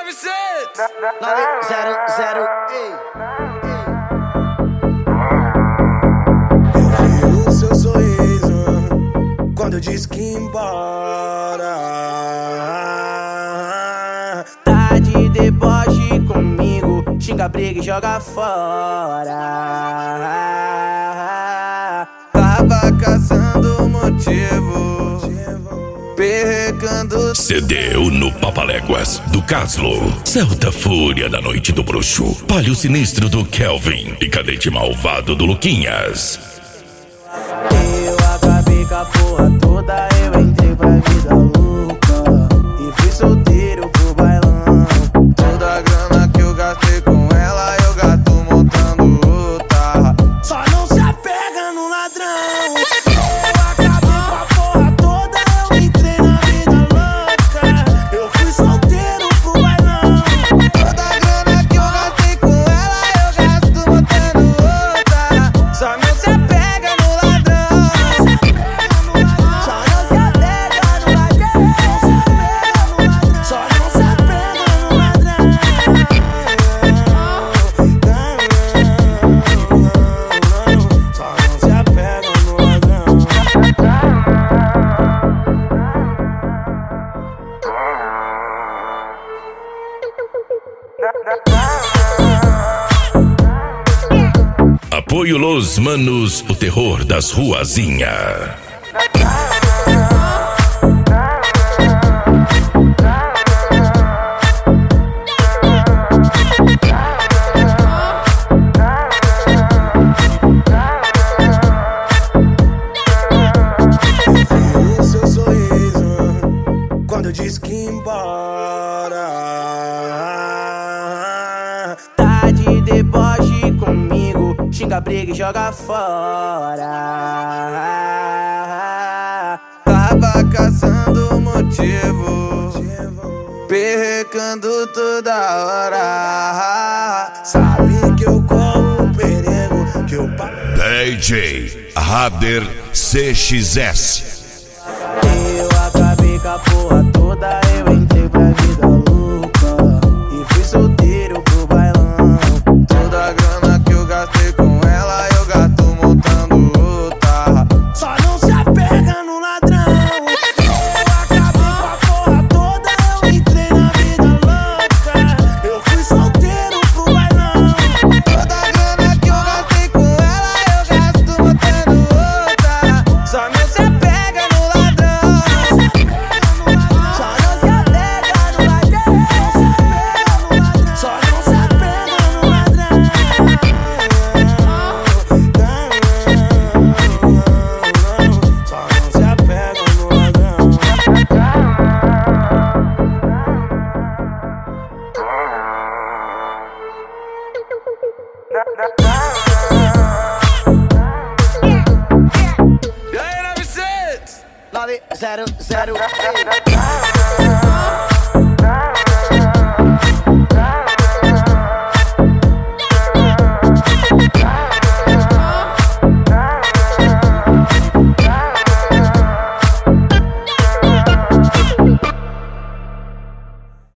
900, Eu vi o seu sorriso quando eu disse que ia embora. tá de deboche comigo, xinga, briga e joga fora. Tava caçando motivo, perrecando. Cedeu no Papaléguas do Caslo, Celta Fúria da Noite do Bruxo, Palio Sinistro do Kelvin e Cadete Malvado do Luquinhas. Eu acabei com a porra toda, eu entrei pra vida louca e fui solteiro pro bailão. Toda a grana que eu gastei com ela, eu gasto montando outra. Só não se apega no ladrão. Eu acabei com a porra toda, eu entrei na vida louca, eu fui solteiro pro bailão. Toda a grana que eu gastei com ela, eu gasto montando outra. Só não se apega no ladrão. Só não se apega no ladrão. Só não se apega no ladrão. Só não se apega no ladrão. Apoio Los Manos, o terror das ruazinha. O seu sorriso quando eu disse que ia embora. Tá de deboche comigo, xinga, briga e joga fora. Tava caçando motivo, perrecando toda hora. Sabe que eu corro perigo, que eu DJ Rader CXS. Eu acabei com a porra toda, eu entrei pra vida louca e fui solteiro pro bailão. Toda a grana que eu gastei com ela, eu gasto montando outra. Só não se apega no ladrão. Eu acabei com a porra toda, eu entrei na vida louca, eu fui solteiro pro bailão. Toda a grana que eu gastei com ela, eu gasto montando outra. Só não se apega no ladrão. Só não se apega no ladrão. Só não se apega no ladrão. Só não se apega no ladrão. E aí, 900? 900.